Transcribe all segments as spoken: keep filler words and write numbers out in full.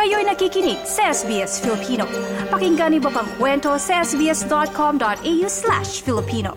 Kayo'y nakikinig sa S B S Filipino. Pakinggan niyo pa ang kwento sa sbs.com.au slash Filipino.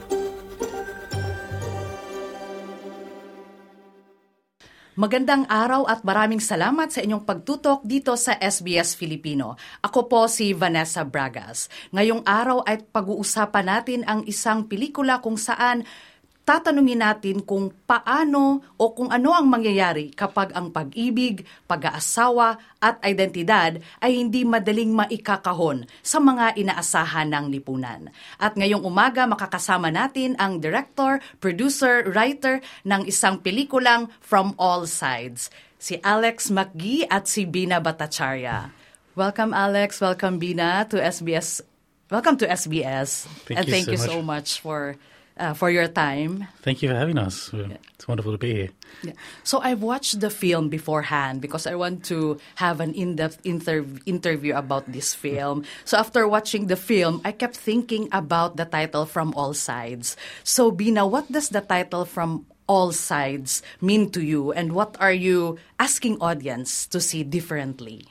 Magandang araw at maraming salamat sa inyong pagtutok dito sa S B S Filipino. Ako po si Vanessa Bragas. Ngayong araw ay pag-uusapan natin ang isang pelikula kung saan tatanungin natin kung paano o kung ano ang mangyayari kapag ang pag-ibig, pag-aasawa at identidad ay hindi madaling maikakahon sa mga inaasahan ng lipunan. At ngayong umaga makakasama natin ang director, producer, writer ng isang pelikulang From All Sides, si Alex McGee at si Bina Bhattacharya. Welcome Alex, welcome Bina to S B S. Welcome to S B S. Thank and you thank so you much. so much for Uh, for your time. Thank you for having us. Yeah. It's wonderful to be here. Yeah. So I've watched the film beforehand because I want to have an in-depth inter- interview about this film. So after watching the film, I kept thinking about the title From All Sides. So Bina, what does the title From All Sides mean to you, and what are you asking audience to see differently?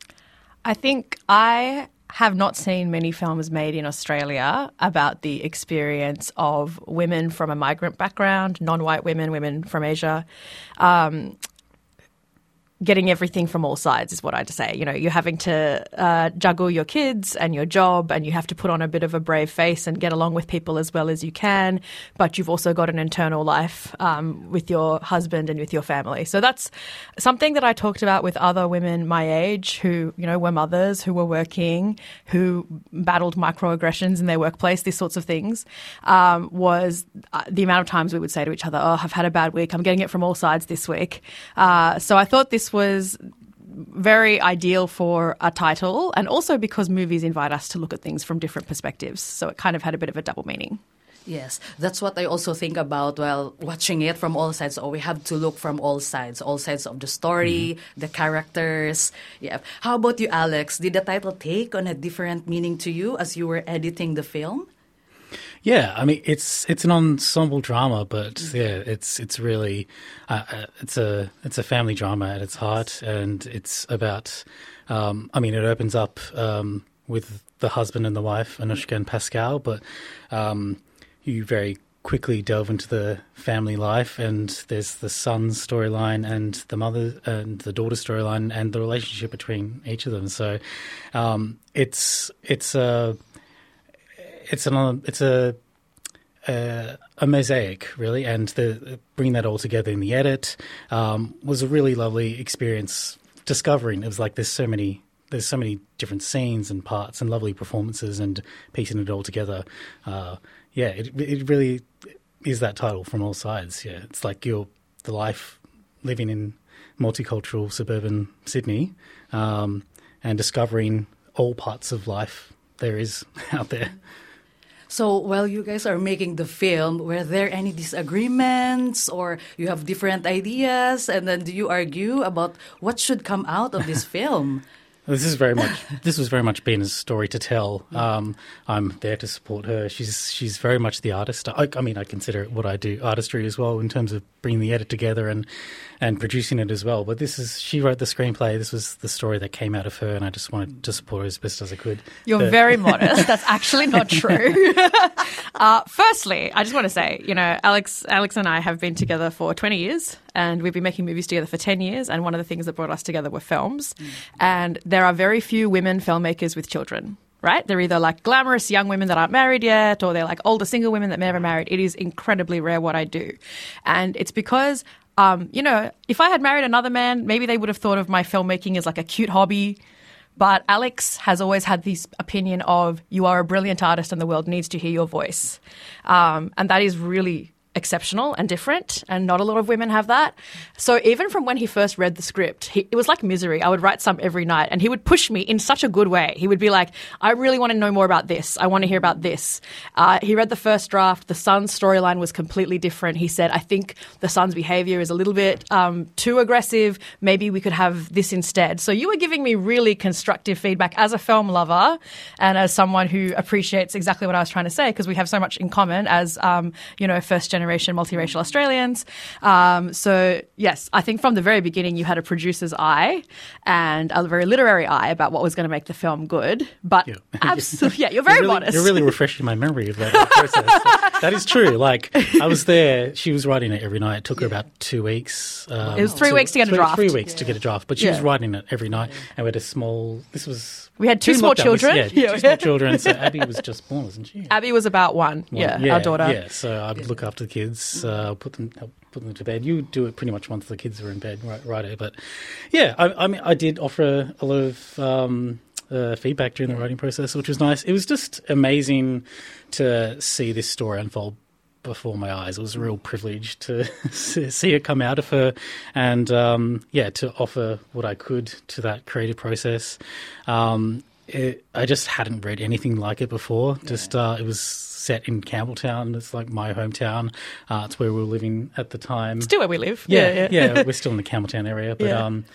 I think I have not seen many films made in Australia about the experience of women from a migrant background, non-white women, women from Asia, um, getting everything from all sides is what I'd say. You know, you're having to uh, juggle your kids and your job, and you have to put on a bit of a brave face and get along with people as well as you can, but you've also got an internal life um, with your husband and with your family. So that's something that I talked about with other women my age who, you know, were mothers, who were working, who battled microaggressions in their workplace, these sorts of things, um, was uh, the amount of times we would say to each other, oh, I've had a bad week, I'm getting it from all sides this week. Uh, so I thought this was very ideal for a title, and also because movies invite us to look at things from different perspectives. So it kind of had a bit of a double meaning. Yes, that's what I also think about while watching it from all sides. Oh, we have to look from all sides, all sides of the story, mm-hmm. the characters. Yeah. How about you, Alex? Did the title take on a different meaning to you as you were editing the film? Yeah, I mean it's it's an ensemble drama, but yeah, it's it's really uh, it's a it's a family drama at its heart, and it's about. Um, I mean, it opens up um, with the husband and the wife, Anushka and Pascal, but um, you very quickly delve into the family life, and there's the son's storyline and the mother and the daughter's storyline and the relationship between each of them. So um, it's it's a. It's an it's a, a a mosaic really, and the bringing that all together in the edit um, was a really lovely experience. Discovering it was like there's so many there's so many different scenes and parts and lovely performances, and piecing it all together. Uh, yeah, it it really is that title From All Sides. Yeah, it's like you're the life living in multicultural suburban Sydney um, and discovering all parts of life there is out there. So while you guys are making the film, were there any disagreements, or you have different ideas, and then do you argue about what should come out of this film? This is very much. This was very much Bina's story to tell. Um, I'm there to support her. She's she's very much the artist. I, I mean, I consider it what I do, artistry as well, in terms of bringing the edit together and and producing it as well. But this is she wrote the screenplay. This was the story that came out of her, and I just wanted to support her as best as I could. You're but, very modest. That's actually not true. uh, firstly, I just want to say, you know, Alex, Alex and I have been together for twenty years. And we've been making movies together for ten years. And one of the things that brought us together were films. Mm. And there are very few women filmmakers with children, right? They're either like glamorous young women that aren't married yet, or they're like older single women that never married. It is incredibly rare what I do. And it's because, um, you know, if I had married another man, maybe they would have thought of my filmmaking as like a cute hobby. But Alex has always had this opinion of, you are a brilliant artist and the world needs to hear your voice. Um, and that is really exceptional and different, and not a lot of women have that. So even from when he first read the script, he, it was like misery. I would write some every night, and he would push me in such a good way. He would be like, I really want to know more about this. I want to hear about this. Uh, he read the first draft. The son's storyline was completely different. He said, I think the son's behavior is a little bit um, too aggressive. Maybe we could have this instead. So you were giving me really constructive feedback as a film lover and as someone who appreciates exactly what I was trying to say, because we have so much in common as, um, you know, first generation generation multiracial Australians. Um, so, yes, I think from the very beginning you had a producer's eye and a very literary eye about what was going to make the film good. But Yeah. absolutely, yeah, you're very you're really, modest. You're really refreshing my memory of that whole process. That is true. Like, I was there. She was writing it every night. It took her about two weeks. Um, It was three to- weeks to get a three, draft. Three weeks to get a draft. But she was Yeah. writing it every night. And we had a small... This was... We had two during small lockdown, children. We, yeah, Yeah. two small children. So Abby was just born, wasn't she? Abby was about one, One- yeah, our daughter. Yeah, so I would look after the kids, uh, put them help put them to bed. You would do it pretty much once the kids were in bed, right? right but yeah, I, I mean, I did offer a lot of um, uh, feedback during the writing process, which was nice. It was just amazing to see this story unfold before my eyes. It was a real privilege to see it come out of her, and um, yeah, to offer what I could to that creative process. Um, it, I just hadn't read anything like it before. Yeah. Just uh, it was set in Campbelltown. It's like my hometown. Uh, it's where we were living at the time. Still where we live. Yeah, Yeah, yeah, yeah. we're still in the Campbelltown area, but Yeah. um,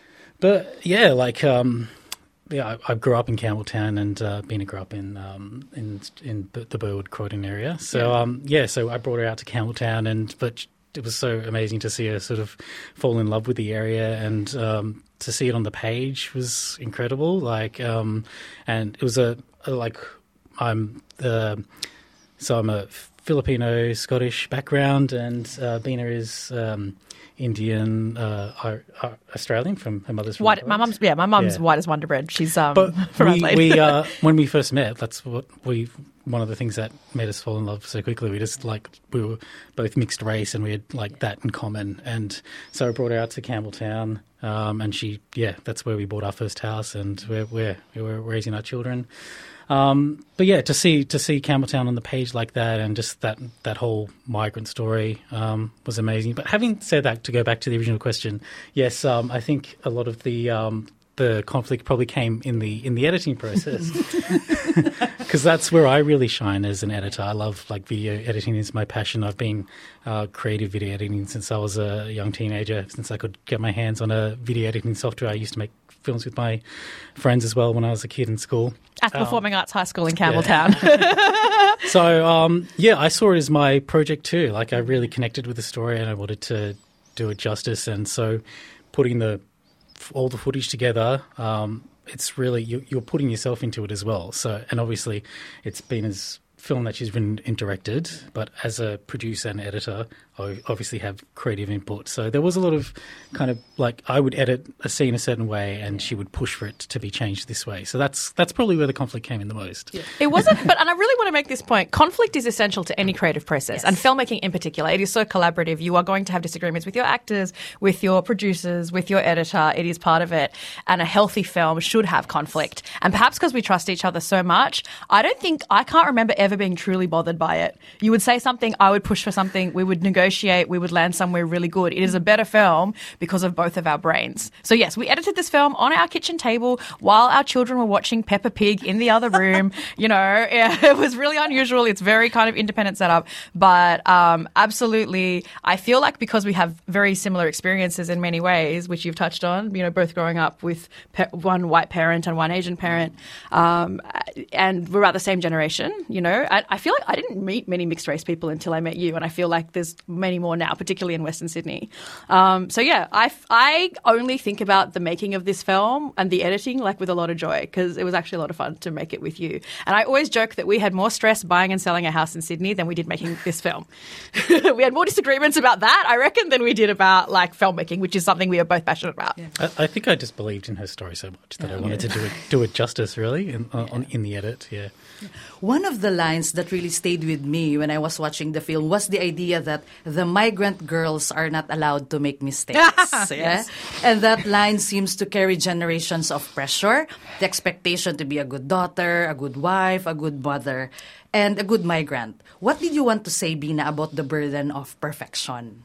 but yeah, like um. Yeah, I, I grew up in Campbelltown, and uh, Bina grew up in um, in in the Burwood Croydon area. So yeah. Um, yeah, so I brought her out to Campbelltown, and but it was so amazing to see her sort of fall in love with the area, and um, to see it on the page was incredible. Like, um, and it was a, a like I'm the so I'm a Filipino Scottish background, and uh, Bina is. Um, Indian, uh, are, are Australian from her mother's from White, my mum's yeah, my mum's Yeah. white as Wonder Bread. She's um But from we, Adelaide. we uh, when we first met, that's what we one of the things that made us fall in love so quickly. We just like we were both mixed race, and we had like that in common. And so I brought her out to Campbelltown, um, and she yeah, that's where we bought our first house, and we're we're we were raising our children. Um, but yeah, to see to see Campbelltown on the page like that, and just that that whole migrant story um, was amazing. But having said that, to go back to the original question, yes, um, I think a lot of the um, the conflict probably came in the in the editing process, because that's where I really shine as an editor. I love like video editing is my passion. I've been uh, creative video editing since I was a young teenager. Since I could get my hands on a video editing software, I used to make films with my friends as well when I was a kid in school. At the Um, Performing Arts High School in Campbelltown. So, um, yeah, I saw it as my project too. Like, I really connected with the story, and I wanted to do it justice. And so putting the all the footage together, um, it's really, you, you're putting yourself into it as well. So, and obviously it's been as film that she's written and directed, but as a producer and editor, I obviously have creative input. So there was a lot of kind of like I would edit a scene a certain way, and she would push for it to be changed this way. So that's that's probably where the conflict came in the most. Yeah. It wasn't, but and I really want to make this point. Conflict is essential to any creative process, Yes. and filmmaking in particular. It is so collaborative. You are going to have disagreements with your actors, with your producers, with your editor. It is part of it, and a healthy film should have conflict. And perhaps because we trust each other so much, I don't think I can't remember ever being truly bothered by it. You would say something, I would push for something, we would negotiate, we would land somewhere really good. It is a better film because of both of our brains. So yes, we edited this film on our kitchen table while our children were watching Peppa Pig in the other room. You know, yeah, it was really unusual. It's very kind of independent setup, but um, absolutely, I feel like because we have very similar experiences in many ways, which you've touched on, you know, both growing up with pe- one white parent and one Asian parent, um, and we're about the same generation, you know, I, I feel like I didn't meet many mixed race people until I met you, and I feel like there's many more now, particularly in Western Sydney. Um, so yeah, I, I only think about the making of this film and the editing like with a lot of joy, because it was actually a lot of fun to make it with you. And I always joke that we had more stress buying and selling a house in Sydney than we did making this film. We had more disagreements about that, I reckon, than we did about like filmmaking, which is something we are both passionate about. Yeah. I, I think I just believed in her story so much that I wanted to do it do it justice, really, in, uh, on, in the edit. Yeah. One of the lines that really stayed with me when I was watching the film was the idea that the migrant girls are not allowed to make mistakes. Yes. Yeah? And that line seems to carry generations of pressure, the expectation to be a good daughter, a good wife, a good mother, and a good migrant. What did you want to say, Bina, about the burden of perfection?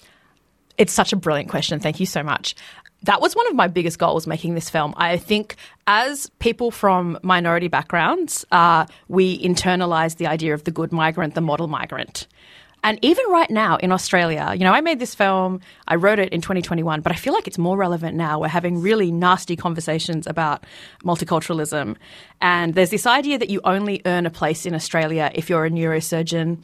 It's such a brilliant question. Thank you so much. That was one of my biggest goals making this film. I think as people from minority backgrounds, uh, we internalize the idea of the good migrant, the model migrant. And even right now in Australia, you know, I made this film, I wrote it in twenty twenty-one, but I feel like it's more relevant now. We're having really nasty conversations about multiculturalism. And there's this idea that you only earn a place in Australia if you're a neurosurgeon,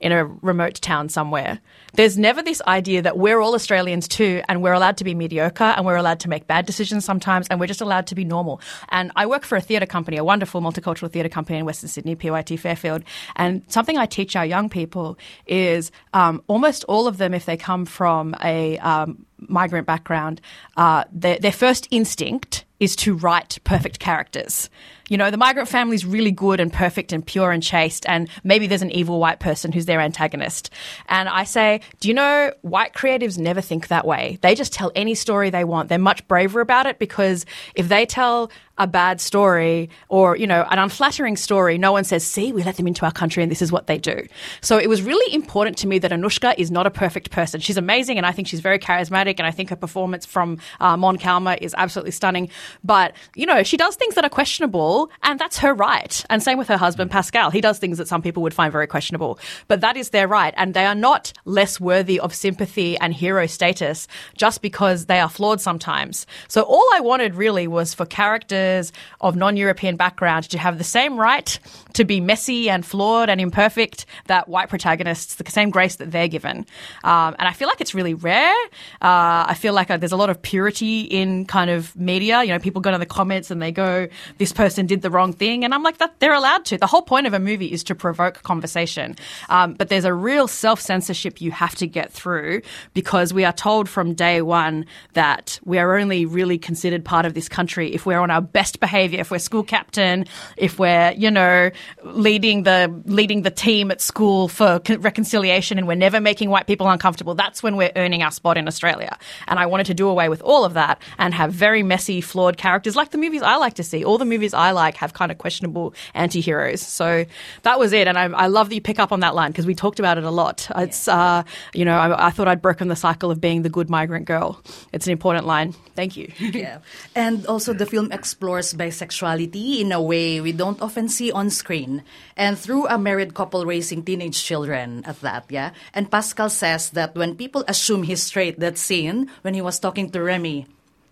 in a remote town somewhere. There's never this idea that we're all Australians too, and we're allowed to be mediocre, and we're allowed to make bad decisions sometimes, and we're just allowed to be normal. And I work for a theatre company, a wonderful multicultural theatre company in Western Sydney, P Y T Fairfield, and something I teach our young people is um, almost all of them, if they come from a um, migrant background, uh, their, their first instinct is to write perfect characters. You know, the migrant family's really good and perfect and pure and chaste, and maybe there's an evil white person who's their antagonist. And I say, do you know, white creatives never think that way. They just tell any story they want. They're much braver about it, because if they tell a bad story or, you know, an unflattering story, no one says, see, we let them into our country and this is what they do. So it was really important to me that Anushka is not a perfect person. She's amazing, and I think she's very charismatic, and I think her performance from uh, Mon Calma is absolutely stunning. But, you know, she does things that are questionable, and that's her right. And same with her husband, Pascal. He does things that some people would find very questionable, but that is their right. And they are not less worthy of sympathy and hero status just because they are flawed sometimes. So all I wanted really was for characters of non-European background to have the same right to be messy and flawed and imperfect that white protagonists, the same grace that they're given. Um, and I feel like it's really rare. Uh, I feel like uh, there's a lot of purity in kind of media. You know, people go to the comments and they go, this person did the wrong thing. And I'm like, that they're allowed to. The whole point of a movie is to provoke conversation. Um, but there's a real self-censorship you have to get through, because we are told from day one that we are only really considered part of this country if we're on our best behaviour, if we're school captain, if we're, you know, leading the leading the team at school for reconciliation, and we're never making white people uncomfortable. That's when we're earning our spot in Australia. And I wanted to do away with all of that and have very messy, flawed characters like the movies I like to see. All the movies I like have kind of questionable anti-heroes. So that was it. And I, I love that you pick up on that line, because we talked about it a lot. It's, uh, you know, I, I thought I'd broken the cycle of being the good migrant girl. It's an important line. Thank you. Yeah. And also the film explores bisexuality in a way we don't often see on screen, and through a married couple raising teenage children at that, yeah? And Pascal says that when people assume he's straight, that scene when he was talking to Remy,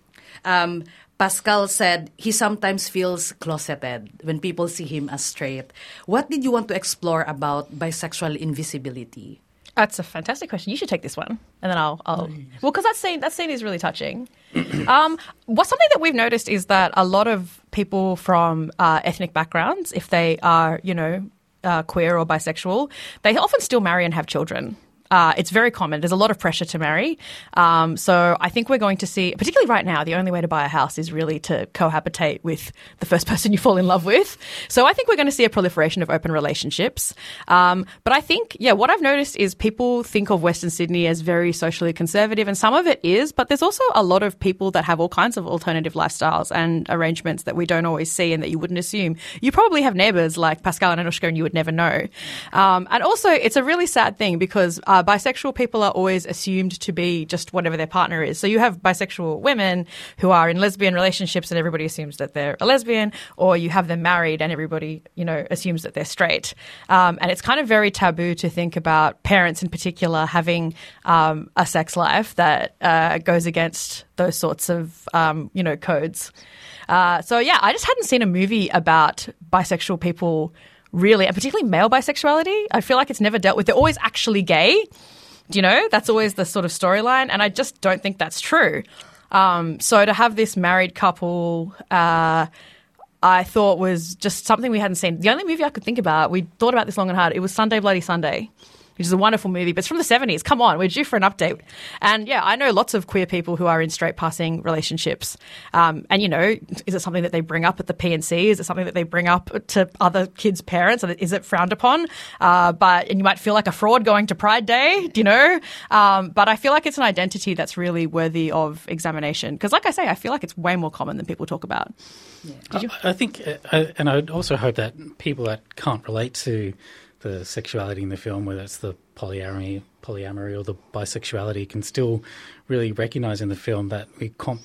um, Pascal said he sometimes feels closeted when people see him as straight. What did you want to explore about bisexual invisibility? That's a fantastic question. You should take this one, and then I'll. I'll well, because that scene that scene is really touching. um, what's something that we've noticed is that a lot of people from uh, ethnic backgrounds, if they are, you know, uh, queer or bisexual, they often still marry and have children. Uh, it's very common. There's a lot of pressure to marry. Um, so I think we're going to see, particularly right now, the only way to buy a house is really to cohabitate with the first person you fall in love with. So I think we're going to see a proliferation of open relationships. Um, but I think, yeah, what I've noticed is people think of Western Sydney as very socially conservative, and some of it is, but there's also a lot of people that have all kinds of alternative lifestyles and arrangements that we don't always see and that you wouldn't assume. You probably have neighbours like Pascal and Anushka and you would never know. Um, and also, it's a really sad thing because uh, bisexual people are always assumed to be just whatever their partner is. So you have bisexual women who are in lesbian relationships and everybody assumes that they're a lesbian, or you have them married and everybody, you know, assumes that they're straight. Um, and it's kind of very taboo to think about parents in particular having um, a sex life that uh, goes against those sorts of, um, you know, codes. Uh, so, yeah, I just hadn't seen a movie about bisexual people really, and particularly male bisexuality. I feel like it's never dealt with. They're always actually gay. Do you know? That's always the sort of storyline, and I just don't think that's true. Um, so to have this married couple, uh, I thought was just something we hadn't seen. The only movie I could think about, we thought about this long and hard, it was Sunday Bloody Sunday, which is a wonderful movie, but it's from the seventies. Come on, we're due for an update. And yeah, I know lots of queer people who are in straight passing relationships. Um, and, you know, is it something that they bring up at the P N C? Is it something that they bring up to other kids' parents? Is it frowned upon? Uh, but and you might feel like a fraud going to Pride Day, do you know? Um, but I feel like it's an identity that's really worthy of examination. Because like I say, I feel like it's way more common than people talk about. Yeah. Did you? I, I think, uh, and I would also hope that people that can't relate to the sexuality in the film, whether it's the polyamory, polyamory or the bisexuality, can still really recognise in the film that we comp,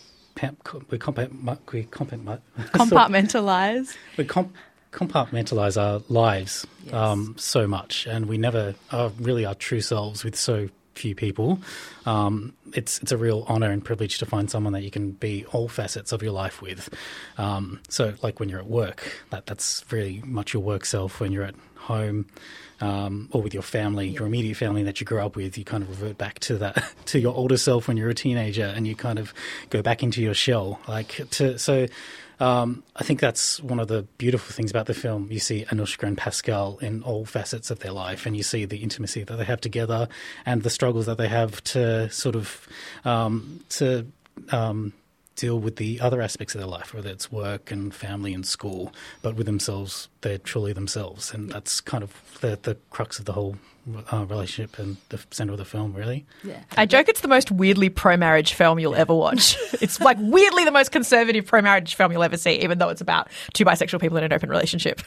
we comp, we comp, compartmentalize, we comp, compartmentalise our lives yes. um, so much, and we never are really our true selves with so few people. Um, it's it's a real honour and privilege to find someone that you can be all facets of your life with. Um, so, like when you're at work, that that's very much your work self. When you're at home um, or with your family, your immediate family that you grew up with, you kind of revert back to that to your older self when you're a teenager, and you kind of go back into your shell. Like to so. Um, I think that's one of the beautiful things about the film. You see Anushka and Pascal in all facets of their life, and you see the intimacy that they have together and the struggles that they have to sort of um, to um, deal with the other aspects of their life, whether it's work and family and school. But with themselves, they're truly themselves, and that's kind of the, the crux of the whole Uh, relationship and the centre of the film, really. Yeah. I joke it's the most weirdly pro-marriage film you'll ever watch. It's like weirdly the most conservative pro-marriage film you'll ever see, even though it's about two bisexual people in an open relationship.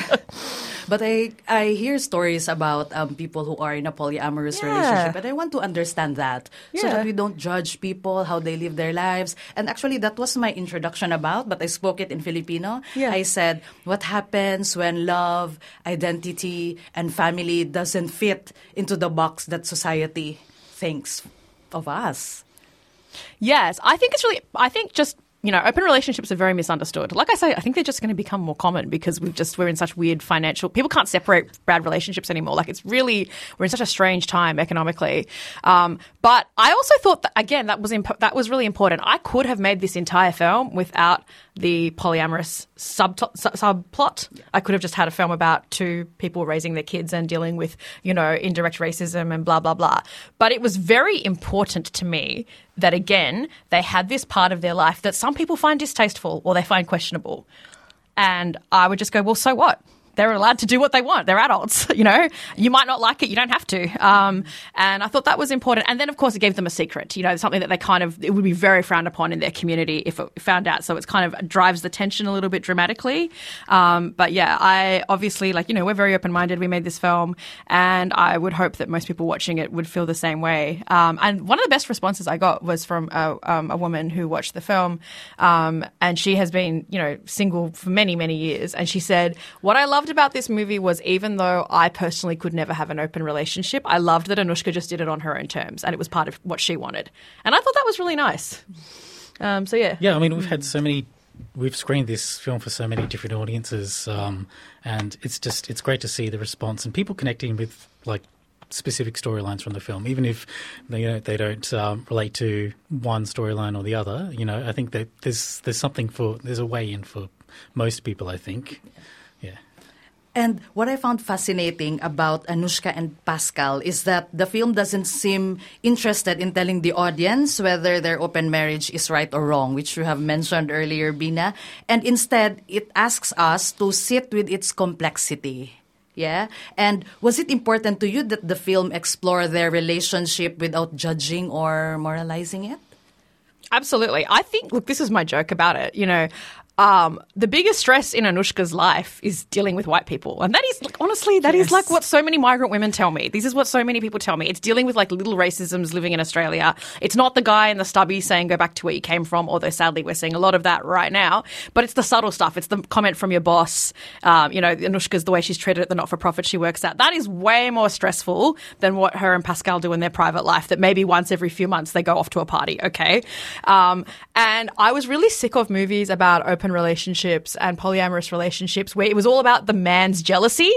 But I I hear stories about um, people who are in a polyamorous Yeah. relationship, and I want to understand that so Yeah. that we don't judge people, how they live their lives. And actually, that was my introduction about, but I spoke it in Filipino. Yeah. I said, what happens when love, identity, and family doesn't fit into the box that society thinks of us? Yes, I think it's really, I think just, you know, open relationships are very misunderstood. Like I say, I think they're just going to become more common because we've just, we're in such weird financial, people can't separate bad relationships anymore. Like it's really, we're in such a strange time economically. Um, but I also thought that, again, that was, imp- that was really important. I could have made this entire film without the polyamorous sub- su- subplot. Yeah. I could have just had a film about two people raising their kids and dealing with, you know, indirect racism and blah, blah, blah. But it was very important to me that, again, they had this part of their life that some people find distasteful or they find questionable. And I would just go, well, so what? They're allowed to do what they want. They're adults, you know. You might not like it. You don't have to. Um, and I thought that was important. And then, of course, it gave them a secret, you know, something that they kind of, it would be very frowned upon in their community if it found out. So it's kind of drives the tension a little bit dramatically. Um, but yeah, I obviously, like, you know, we're very open-minded. We made this film and I would hope that most people watching it would feel the same way. Um, and one of the best responses I got was from a, um, a woman who watched the film. Um, and she has been, you know, single for many, many years. And she said, what I loved about this movie was even though I personally could never have an open relationship, I loved that Anushka just did it on her own terms and it was part of what she wanted. And I thought that was really nice. Um, so, yeah. Yeah, I mean, we've had so many, we've screened this film for so many different audiences um, and it's just, it's great to see the response and people connecting with, like, specific storylines from the film, even if they, you know, they don't um, relate to one storyline or the other. You know, I think that there's there's something for, there's a way in for most people, I think. Yeah. And what I found fascinating about Anushka and Pascal is that the film doesn't seem interested in telling the audience whether their open marriage is right or wrong, which you have mentioned earlier, Bina. And instead, it asks us to sit with its complexity. Yeah? And was it important to you that the film explore their relationship without judging or moralizing it? Absolutely. I think, look, this is my joke about it. You know, um, the biggest stress in Anushka's life is dealing with white people. And that is, like, honestly, that yes. is like what so many migrant women tell me. This is what so many people tell me. It's dealing with like little racisms living in Australia. It's not the guy in the stubby saying, go back to where you came from, although sadly we're seeing a lot of that right now. But it's the subtle stuff. It's the comment from your boss. Um, you know, Anushka's the way she's treated at the not-for-profit she works at. That is way more stressful than what her and Pascal do in their private life, that maybe once every few months they go off to a party, okay? Um, and I was really sick of movies about open relationships and polyamorous relationships where it was all about the man's jealousy.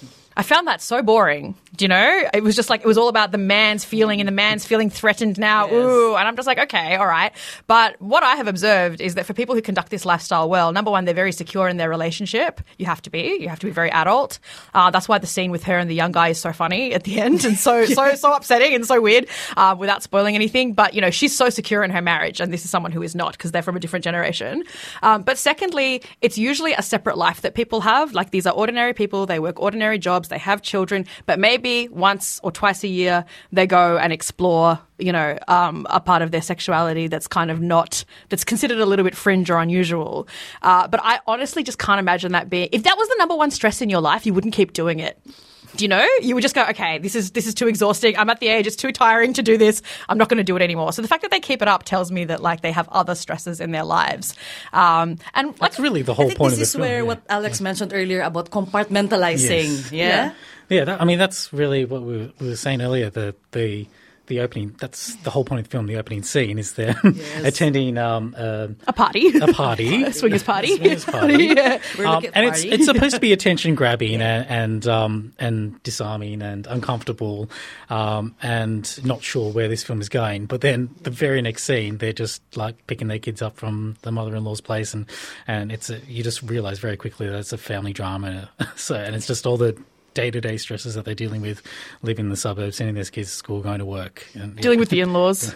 I found that so boring. Do you know? It was just like, it was all about the man's feeling and the man's feeling threatened now. Yes. Ooh. And I'm just like, okay, all right. But what I have observed is that for people who conduct this lifestyle well, number one, they're very secure in their relationship. You have to be. You have to be very adult. Uh, that's why the scene with her and the young guy is so funny at the end and so, so, so upsetting and so weird uh, without spoiling anything. But, you know, she's so secure in her marriage and this is someone who is not because they're from a different generation. Um, but secondly, it's usually a separate life that people have. Like these are ordinary people. They work ordinary jobs. They have children, but maybe once or twice a year they go and explore, you know, um, a part of their sexuality that's kind of not, that's considered a little bit fringe or unusual. Uh, but I honestly just can't imagine that being, if that was the number one stress in your life, you wouldn't keep doing it. Do you know? You would just go, okay, this is this is too exhausting. I'm at the age, it's too tiring to do this. I'm not going to do it anymore. So the fact that they keep it up tells me that like they have other stresses in their lives. Um, and that's really the whole I think point of this is where film, yeah. what Alex mentioned earlier about compartmentalizing. Yes. Yeah. Yeah, yeah that, I mean, that's really what we were, we were saying earlier, that the the opening. That's the whole point of the film. The opening scene is they're Yes. attending um, a, A party. a party, A swingers party. A swingers party. Yeah. We're Um, looking at and it's party. it's supposed to be attention grabbing and and, um, and disarming and uncomfortable, um, and not sure where this film is going. But then the very next scene, they're just like picking their kids up from the mother-in-law's place, and and it's a, you just realise very quickly that it's a family drama. So and it's just all the day-to-day stresses that they're dealing with, living in the suburbs, sending their kids to school, going to work, and, yeah. Dealing with the in-laws.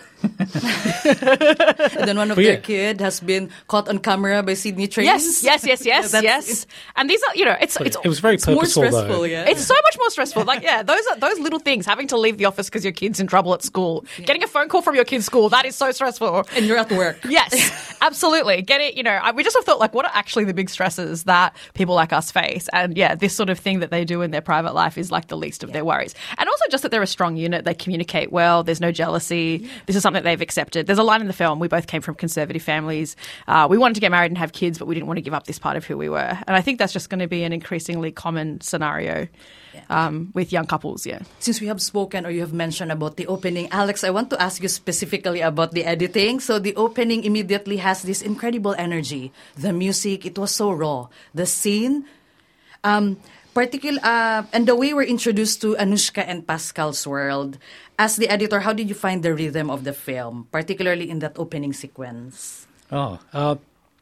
And then one of But their yeah. kid has been caught on camera by Sydney trains. Yes, yes, yes, yes, That's- yes. And these are, you know, it's But it's it was very It's more purposeful, stressful, though. yeah. It's so much more stressful. Like, yeah, those are those little things. Having to leave the office because your kid's in trouble at school. Getting a phone call from your kid's school, that is so stressful. And you're at work. Yes, absolutely. Get it, you know, I, we just have thought, like, what are actually the big stresses that people like us face? And yeah, this sort of thing that they do in their private life is like the least of their worries. And also just that they're a strong unit. They communicate well. There's no jealousy. This is something they've accepted. There's a line in the film. We both came from conservative families. Uh, we wanted to get married and have kids, but we didn't want to give up this part of who we were. And I think that's just going to be an increasingly common scenario um, with young couples, yeah. Since we have spoken or you have mentioned about the opening, Alex, I want to ask you specifically about the editing. So the opening immediately has this incredible energy. The music, it was so raw. The scene, um, particular, uh, and the way we're introduced to Anushka and Pascal's world. As the editor, how did you find the rhythm of the film, particularly in that opening sequence? Oh, uh,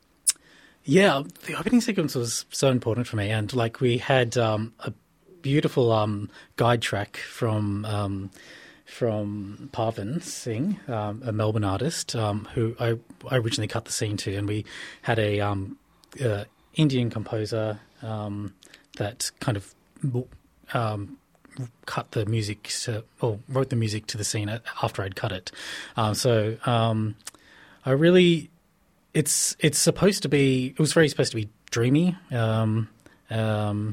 yeah, the opening sequence was so important for me. And like we had um, a beautiful um, guide track from um, from Parvin Singh, um, a Melbourne artist um, who I, I originally cut the scene to. And we had a um, uh, Indian composer um, that kind of um, cut the music to, or wrote the music to the scene after I'd cut it. Um, so um, I really... It's it's supposed to be. It was very supposed to be dreamy, um, um,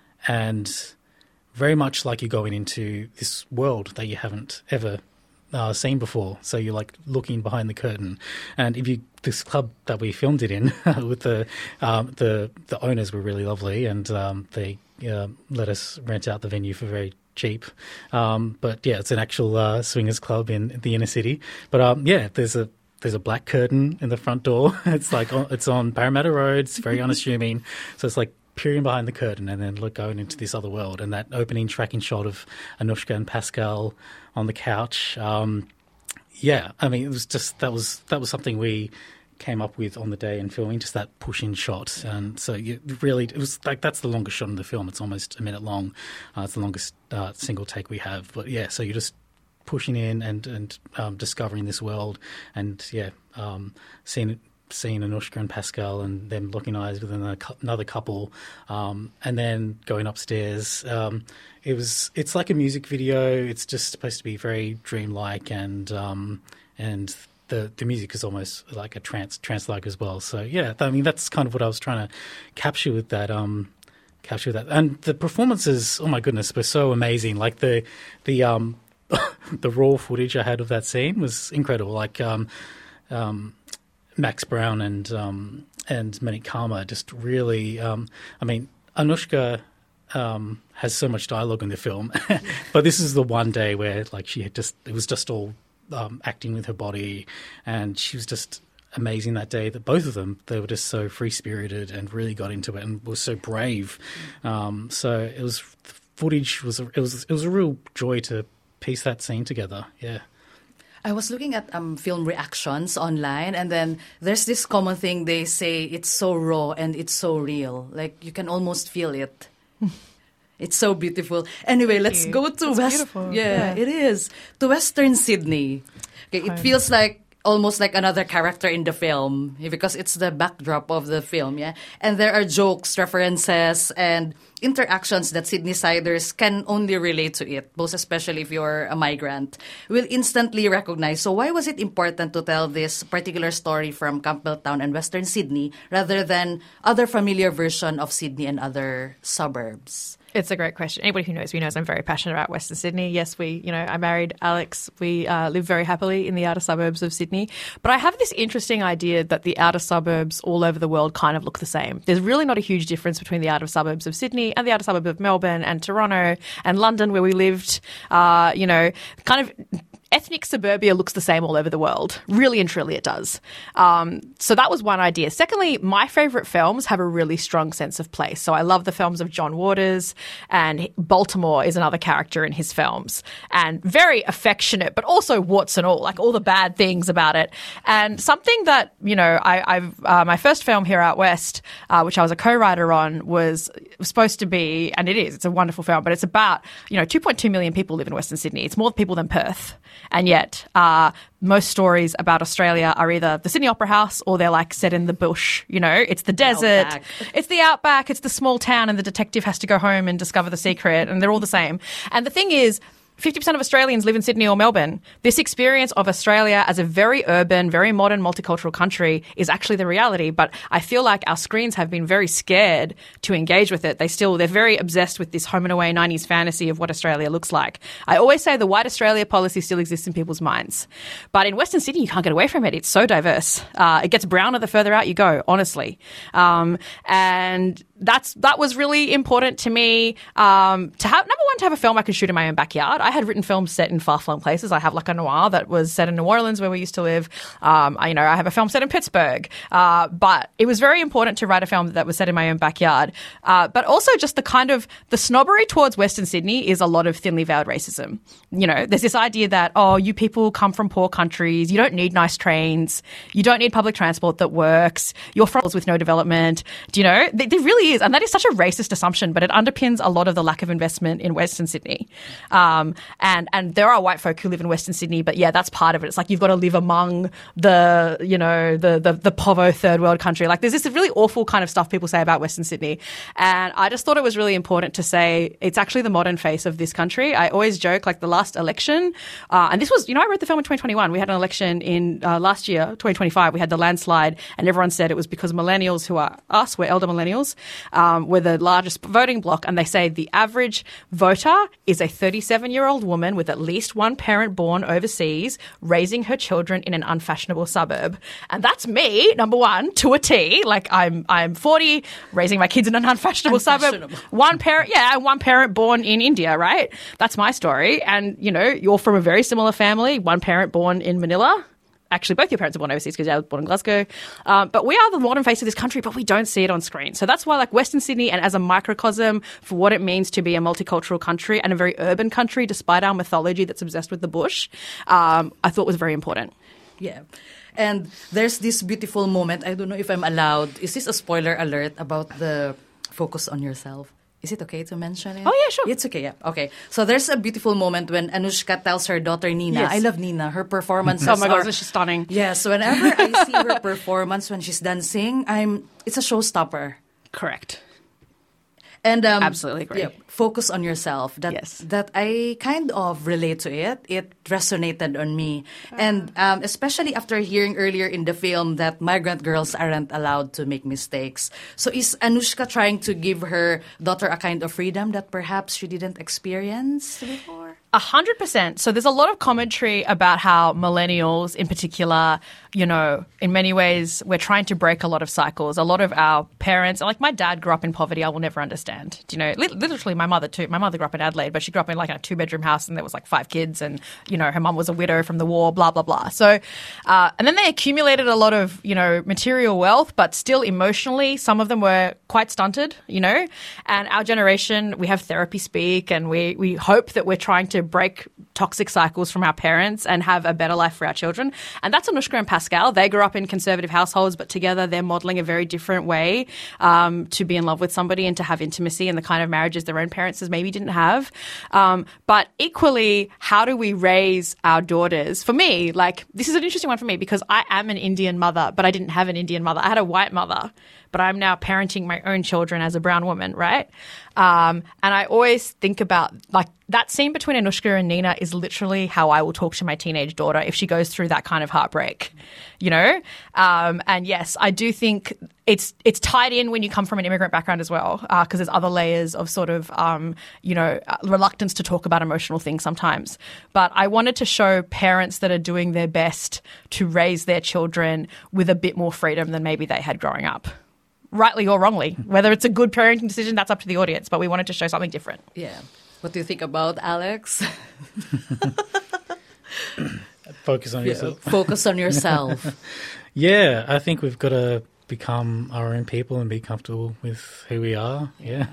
and very much like you're going into this world that you haven't ever uh, seen before. So you're like looking behind the curtain. And if you this club that we filmed it in with the um, the the owners were really lovely, and um, they uh, let us rent out the venue for very cheap. Um, but yeah, it's an actual uh, swingers club in the inner city. But um, yeah, there's a There's a black curtain in the front door. It's like on, it's on Parramatta Road. It's very unassuming. So it's like peering behind the curtain and then look going into this other world. And that opening tracking shot of Anushka and Pascal on the couch. Um, yeah, I mean, it was just that was that was something we came up with on the day in filming. Just that push-in shot. And so you really, it was like that's the longest shot in the film. It's almost a minute long. Uh, it's the longest uh, single take we have. But yeah, so you just pushing in and and um, discovering this world, and yeah, um, seeing seeing Anushka and Pascal and them locking eyes with another, another couple, um, and then going upstairs. Um, it was it's like a music video. It's just supposed to be very dreamlike, and um, and the the music is almost like a trance trance-like as well. So yeah, I mean that's kind of what I was trying to capture with that. Um, capture that, and the performances. Oh my goodness, were so amazing. Like the the um. the raw footage I had of that scene was incredible. Like um, um, Max Brown and um, and Manik Karma just really. Um, I mean, Anushka um, has so much dialogue in the film, but this is the one day where like she had just it was just all um, acting with her body, and she was just amazing that day. That both of them they were just so free spirited and really got into it and were so brave. Um, so it was footage was a, it was it was a real joy to piece that scene together. Yeah. I was looking at um, film reactions online, and then there's this common thing they say, it's so raw and it's so real. Like you can almost feel it. It's so beautiful. Anyway, let's go to It's West. beautiful. Yeah, Yeah. it is. To Western Sydney. Okay, it feels like almost like another character in the film because it's the backdrop of the film, yeah? And there are jokes, references, and interactions that Sydneysiders can only relate to it, most especially if you're a migrant, will instantly recognize. So why was it important to tell this particular story from Campbelltown and Western Sydney rather than other familiar version of Sydney and other suburbs? It's a great question. Anybody who knows me knows I'm very passionate about Western Sydney. Yes, we, you know, I married Alex. We uh, live very happily in the outer suburbs of Sydney. But I have this interesting idea that the outer suburbs all over the world kind of look the same. There's really not a huge difference between the outer suburbs of Sydney and the outer suburbs of Melbourne and Toronto and London, where we lived. Uh, you know, kind of ethnic suburbia looks the same all over the world. Really and truly it does. Um, so that was one idea. Secondly, my favourite films have a really strong sense of place. So I love the films of John Waters, and Baltimore is another character in his films. And very affectionate, but also warts and all, like all the bad things about it. And something that, you know, I, I've uh, my first film here out west, uh, which I was a co-writer on, was, was supposed to be, and it is, it's a wonderful film, but it's about, you know, two point two million people live in Western Sydney. It's more people than Perth. And yet, uh, most stories about Australia are either the Sydney Opera House or they're like set in the bush. You know, it's the desert, Outback. It's the outback, it's the small town, and the detective has to go home and discover the secret, and they're all the same. And the thing is, fifty percent of Australians live in Sydney or Melbourne. This experience of Australia as a very urban, very modern, multicultural country is actually the reality. But I feel like our screens have been very scared to engage with it. They still, they're very obsessed with this home and away nineties fantasy of what Australia looks like. I always say the white Australia policy still exists in people's minds. But in Western Sydney, you can't get away from it. It's so diverse. Uh, it gets browner the further out you go, honestly. Um, and that's that was really important to me, um, to have, number one, to have a film I could shoot in my own backyard. I had written films set in far-flung places. I have like a noir that was set in New Orleans where we used to live. Um, I, you know, I have a film set in Pittsburgh. Uh, but it was very important to write a film that was set in my own backyard. Uh, but also just the kind of, the snobbery towards Western Sydney is a lot of thinly veiled racism. You know, there's this idea that, oh, you people come from poor countries. You don't need nice trains. You don't need public transport that works. You're from with no development. Do you know? There, there really is. And that is such a racist assumption, but it underpins a lot of the lack of investment in Western Sydney. Um, and, and there are white folk who live in Western Sydney, but yeah, that's part of it. It's like you've got to live among the, you know, the, the, the povo third world country. Like there's this really awful kind of stuff people say about Western Sydney. And I just thought it was really important to say it's actually the modern face of this country. I always joke, like the last election, uh, and this was, you know, I wrote the film in twenty twenty-one. We had an election in uh, last year, twenty twenty-five. We had the landslide, and everyone said it was because millennials, who are us, we're elder millennials, um, we're the largest voting bloc. And they say the average voter is a thirty-seven-year-old woman with at least one parent born overseas, raising her children in an unfashionable suburb. And that's me, number one, to a T. Like I'm, I'm forty, raising my kids in an unfashionable, unfashionable. suburb. One parent, yeah, and one parent born in India, right? That's my story. And, you know, you're from a very similar family, one parent born in Manila. Actually, both your parents are born overseas because I was born in Glasgow. Um, but we are the modern face of this country, but we don't see it on screen. So that's why, like, Western Sydney, and as a microcosm for what it means to be a multicultural country and a very urban country, despite our mythology that's obsessed with the bush, um, I thought was very important. Yeah. And there's this beautiful moment. I don't know if I'm allowed. Is this a spoiler alert about the focus on yourself? Is it okay to mention it? Oh, yeah, sure. It's okay, yeah. Okay. So there's a beautiful moment when Anushka tells her daughter Nina, Yes. I love Nina. Her performances Oh my are... God, she's stunning. Yes, whenever I see her performance when she's dancing, I'm. It's a showstopper. Correct. And um, Absolutely agree. Yeah, focus on yourself. That Yes. that I kind of relate to it. It resonated on me, and um, especially after hearing earlier in the film that migrant girls aren't allowed to make mistakes. So is Anushka trying to give her daughter a kind of freedom that perhaps she didn't experience before? A hundred percent. So there's a lot of commentary about how millennials in particular, you know, in many ways, we're trying to break a lot of cycles. A lot of our parents, like my dad grew up in poverty, I will never understand. Do you know, li- literally my mother too. My mother grew up in Adelaide, but she grew up in like a two bedroom house and there was like five kids and, you know, her mum was a widow from the war, blah, blah, blah. So, uh, and then they accumulated a lot of, you know, material wealth, but still emotionally, some of them were quite stunted, you know, and our generation, we have therapy speak and we, we hope that we're trying to break toxic cycles from our parents and have a better life for our children. And that's Anushka and Pascal. They grew up in conservative households, but together they're modeling a very different way um, to be in love with somebody and to have intimacy and the kind of marriages their own parents maybe didn't have. Um, but equally, how do we raise our daughters? For me, like, this is an interesting one for me because I am an Indian mother, but I didn't have an Indian mother. I had a white mother, but I'm now parenting my own children as a brown woman, right? Um, and I always think about, like, that scene between Anushka and Nina is literally how I will talk to my teenage daughter if she goes through that kind of heartbreak, you know? Um, and yes, I do think it's it's tied in when you come from an immigrant background as well, because uh, there's other layers of sort of, um, you know, uh, reluctance to talk about emotional things sometimes. But I wanted to show parents that are doing their best to raise their children with a bit more freedom than maybe they had growing up. Rightly or wrongly. Whether it's a good parenting decision, that's up to the audience, but we wanted to show something different. Yeah. What do you think about Alex? Focus on yourself. Focus on yourself. Yeah, I think we've got to become our own people and be comfortable with who we are. Yeah.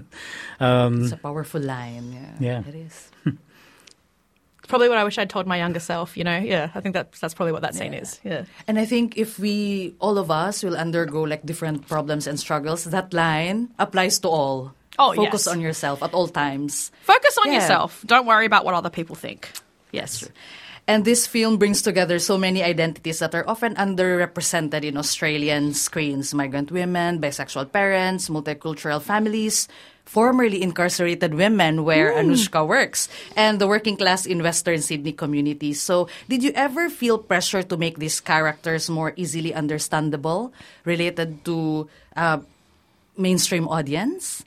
um, It's a powerful line. Yeah, Yeah. it is. Probably what I wish I'd told my younger self, you know. Yeah, I think that that's probably what that scene Yeah. is. Yeah. And I think if we, all of us, will undergo like different problems and struggles, that line applies to all. Oh, Focus yes. on yourself at all times. Focus on Yeah. yourself. Don't worry about what other people think. Yes. And this film brings together so many identities that are often underrepresented in Australian screens. Migrant women, bisexual parents, multicultural families, formerly incarcerated women where Anushka works, and the working class in Western Sydney community. So did you ever feel pressure to make these characters more easily understandable, related to uh, mainstream audience?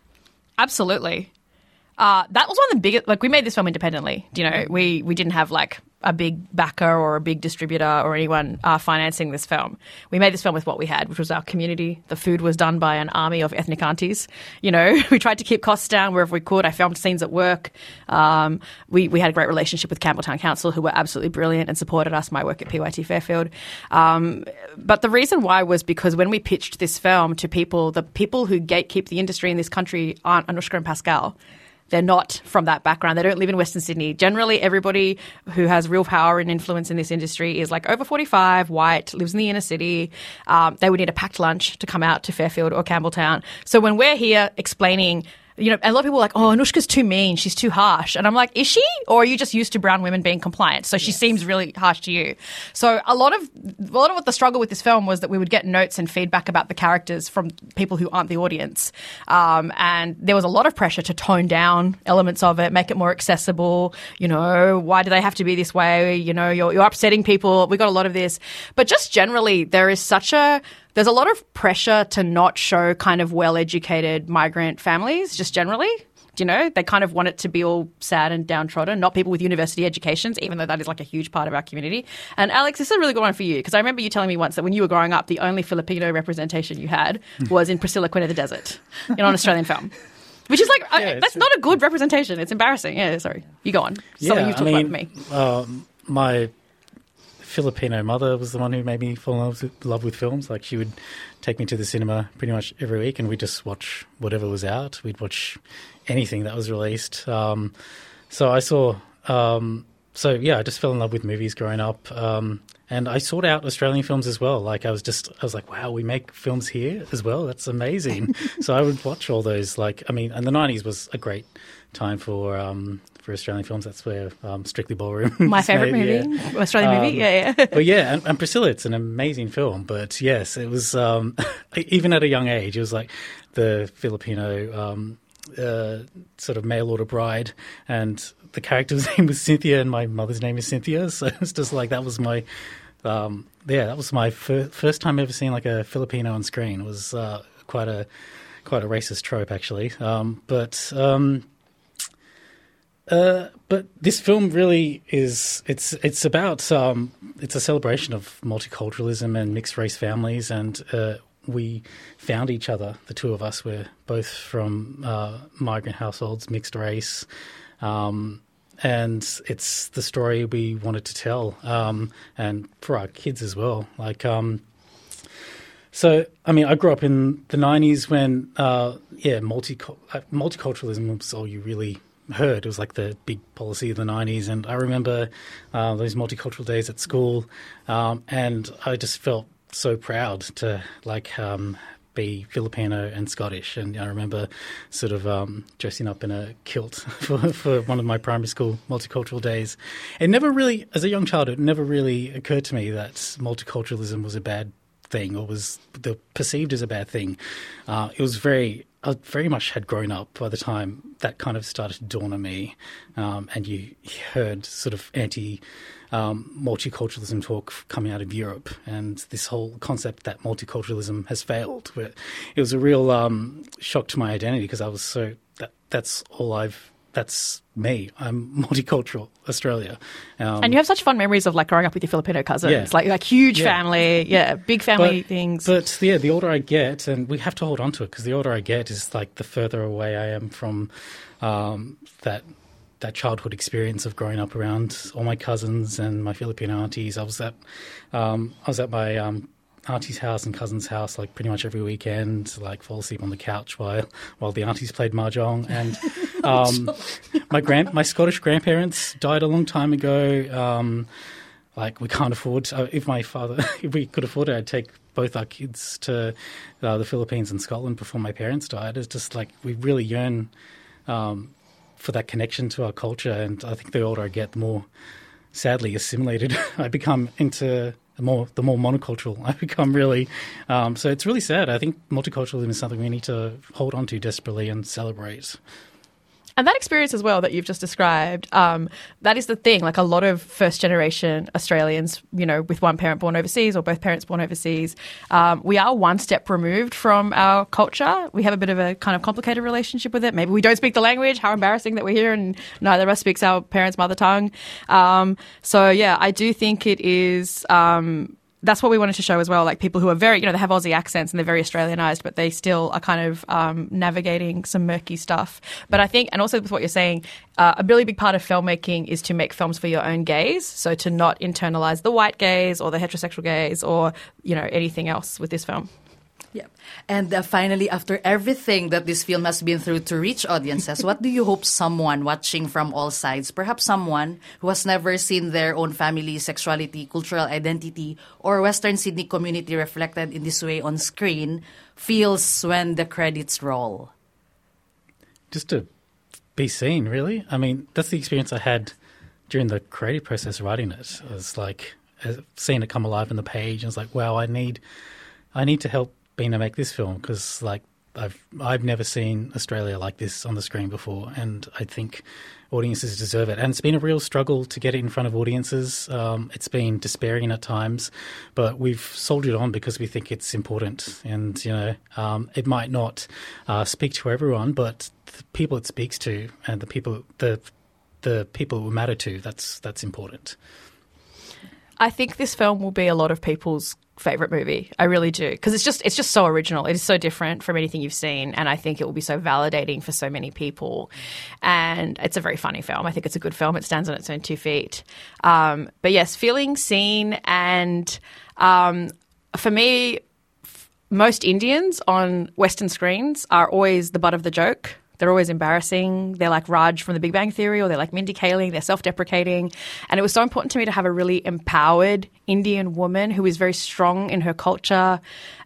Absolutely. Uh, that was one of the biggest, like we made this film independently. You know, we, we didn't have like a big backer or a big distributor or anyone uh, financing this film. We made this film with what we had, which was our community. The food was done by an army of ethnic aunties. You know, we tried to keep costs down wherever we could. I filmed scenes at work. Um, we, we had a great relationship with Campbelltown Council, who were absolutely brilliant and supported us, my work at P Y T Fairfield. Um, but the reason why was because when we pitched this film to people, the people who gatekeep the industry in this country aren't Anushka and Pascal. They're not from that background. They don't live in Western Sydney. Generally, everybody who has real power and influence in this industry is like over forty-five, white, lives in the inner city. Um, they would need a packed lunch to come out to Fairfield or Campbelltown. So when we're here explaining, you know, a lot of people are like, oh, Anushka's too mean. She's too harsh. And I'm like, is she? Or are you just used to brown women being compliant? So she yes. seems really harsh to you. So a lot of a lot of what the struggle with this film was that we would get notes and feedback about the characters from people who aren't the audience. Um, and there was a lot of pressure to tone down elements of it, make it more accessible. You know, why do they have to be this way? You know, you're, you're upsetting people. We got a lot of this. But just generally, there is such a... There's a lot of pressure to not show kind of well-educated migrant families, just generally. You know, they kind of want it to be all sad and downtrodden, not people with university educations, even though that is like a huge part of our community. And Alex, this is a really good one for you, because I remember you telling me once that when you were growing up, the only Filipino representation you had was in Priscilla, Queen of the Desert, in an Australian film. Which is like, yeah, I, that's not a good representation. It's embarrassing. Yeah, sorry. You go on. Something yeah, you've talked I mean, about with me. Um, my... Filipino mother was the one who made me fall in love with, love with films. Like, she would take me to the cinema pretty much every week, and we'd just watch whatever was out. We'd watch anything that was released. Um, so I saw, um, so yeah, I just fell in love with movies growing up. Um, and I sought out Australian films as well. Like, I was just, I was like, wow, we make films here as well. That's amazing. So I would watch all those. Like, I mean, and the nineties was a great time for um, for Australian films. That's where um, Strictly Ballroom My favourite made, movie, yeah. Australian um, movie, yeah, yeah. But yeah, and, and Priscilla, it's an amazing film. But yes, it was, um, even at a young age, it was like the Filipino um, uh, sort of mail order bride, and the character's name was Cynthia, and my mother's name is Cynthia. So it's just like, that was my, um, yeah, that was my fir- first time ever seeing like a Filipino on screen. It was uh, quite a, quite a racist trope, actually. Um, but... Um, Uh, but this film really is, it's it's about, um, it's a celebration of multiculturalism and mixed race families, and uh, we found each other, the two of us. We're both from uh, migrant households, mixed race, um, and it's the story we wanted to tell, um, and for our kids as well. Like, um, so, I mean, I grew up in the nineties when, uh, yeah, multi uh, multiculturalism was all you really heard. It was like the big policy of the nineties, and I remember uh, those multicultural days at school, um, and I just felt so proud to like um, be Filipino and Scottish. And I remember sort of um, dressing up in a kilt for, for one of my primary school multicultural days. It never really, as a young child, it never really occurred to me that multiculturalism was a bad thing, or was the perceived as a bad thing. Uh, it was very I very much had grown up by the time that kind of started to dawn on me, um, and you heard sort of anti um, multiculturalism talk coming out of Europe, and this whole concept that multiculturalism has failed. It was a real um, shock to my identity, because I was so that that's all I've. That's me. I'm multicultural Australia. Um, and you have such fun memories of like growing up with your Filipino cousins, yeah. like like huge yeah. family, yeah, big family but, things. But yeah, the older I get, and we have to hold on to it, because the older I get is like the further away I am from um, that that childhood experience of growing up around all my cousins and my Filipino aunties. I was at um, I was at my um, auntie's house and cousin's house like pretty much every weekend, like fall asleep on the couch while while the aunties played mahjong. And um, my grand my Scottish grandparents died a long time ago. Um, like we can't afford uh, if my father if we could afford it, I'd take both our kids to uh, the Philippines and Scotland before my parents died. It's just like we really yearn um, for that connection to our culture, and I think the older I get, the more sadly assimilated I become into. The more, the more monocultural I become, really. Um, so it's really sad. I think multiculturalism is something we need to hold on to desperately and celebrate. And that experience as well that you've just described, um, that is the thing. Like a lot of first-generation Australians, you know, with one parent born overseas or both parents born overseas, um, we are one step removed from our culture. We have a bit of a kind of complicated relationship with it. Maybe we don't speak the language. How embarrassing that we're here and neither of us speaks our parents' mother tongue. Um, so, yeah, I do think it is... Um, that's what we wanted to show as well, like people who are very, you know, they have Aussie accents and they're very Australianised, but they still are kind of um, navigating some murky stuff. But I think, and also with what you're saying, uh, a really big part of filmmaking is to make films for your own gaze, so to not internalise the white gaze or the heterosexual gaze or, you know, anything else with this film. Yep. And uh, finally, after everything that this film has been through to reach audiences, what do you hope someone watching from all sides, perhaps someone who has never seen their own family, sexuality, cultural identity, or Western Sydney community reflected in this way on screen, feels when the credits roll? Just to be seen, really. I mean, that's the experience I had during the creative process writing it. It was like uh, seeing it come alive on the page. And it's like, wow, I need, I need to help been to make this film because like I've I've never seen Australia like this on the screen before, and I think audiences deserve it. And it's been a real struggle to get it in front of audiences. Um, it's been despairing at times, but we've soldiered on because we think it's important. And you know, um, it might not uh, speak to everyone, but the people it speaks to and the people the the people it will matter to, that's that's important. I think this film will be a lot of people's favourite movie. I really do, because it's just it's just so original. It is so different from anything you've seen, and I think it will be so validating for so many people. And it's a very funny film. I think it's a good film. It stands on its own two feet. Um, but yes, feeling seen, and um, for me, f- most Indians on Western screens are always the butt of the joke. They're always embarrassing. They're like Raj from The Big Bang Theory, or they're like Mindy Kaling. They're self-deprecating. And it was so important to me to have a really empowered Indian woman who is very strong in her culture.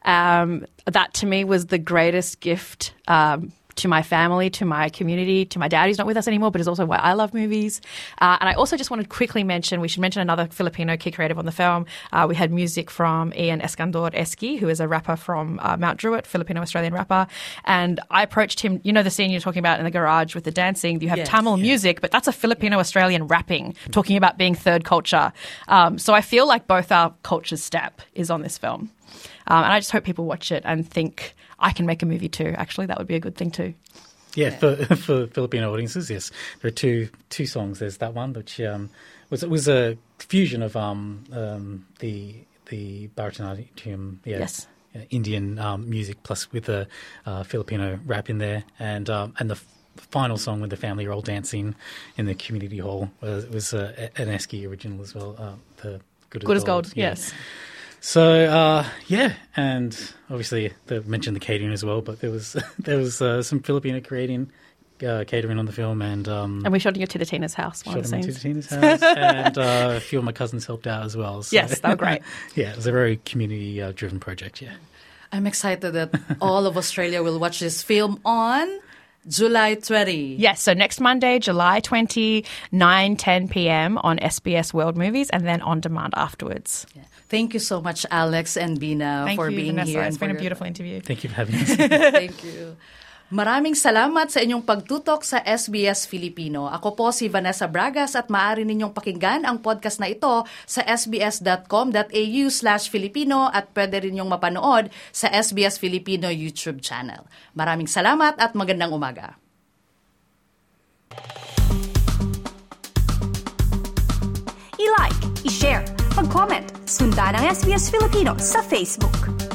Um, that to me was the greatest gift um, to my family, to my community, to my dad who's not with us anymore, but is also why I love movies. Uh, and I also just want to quickly mention, we should mention another Filipino key creative on the film. Uh, we had music from Ian Escandor Eski, who is a rapper from uh, Mount Druitt, Filipino-Australian rapper. And I approached him, you know the scene you're talking about in the garage with the dancing, you have yes, Tamil yeah. music, but that's a Filipino-Australian rapping, talking about being third culture. Um, so I feel like both our cultures' step is on this film. Um, and I just hope people watch it and think, I can make a movie too. Actually, that would be a good thing too. Yeah, for for Filipino audiences, yes. There are two two songs. There's that one, which um, was it was a fusion of um, um, the the Bharatanatyam, yeah, yes. uh, Indian um, music plus with the uh, Filipino rap in there, and um, and the f- final song with the family are all dancing in the community hall was was uh, an Eski original as well. Uh, the Good as Good as Gold, Gold, yeah. yes. So uh, yeah, and obviously they mentioned the catering as well, but there was there was uh, some Filipino catering, uh, catering on the film, and um, And we shot in your Titina's house. One shot of the them scenes. to Tina's house, and uh, a few of my cousins helped out as well. So. Yes, they were great. Yeah, it was a very community uh, driven project. Yeah, I'm excited that all of Australia will watch this film on July twentieth. Yes, so next Monday, July twentieth, nine ten p.m. on S B S World Movies, and then on demand afterwards. Yeah. Thank you so much, Alex and Bina, Thank for you, being Vanessa. here. It's and been for a your- beautiful interview. thank you for having us. Thank you. Maraming salamat sa inyong pagtutok sa S B S Filipino. Ako po si Vanessa Bragas at maaari ninyong pakinggan ang podcast na ito sa sbs.com.au slash Filipino at pwede rin nyong mapanood sa S B S Filipino YouTube channel. Maraming salamat at magandang umaga. I-like, i-share, mag-comment, sundan ang S B S Filipino sa Facebook.